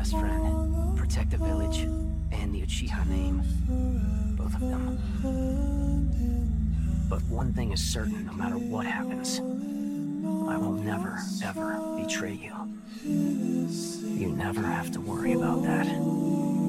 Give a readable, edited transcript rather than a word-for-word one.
best friend, protect the village, and the Uchiha name. Both of them. But one thing is certain, no matter what happens, I will never, ever betray you. You never have to worry about that.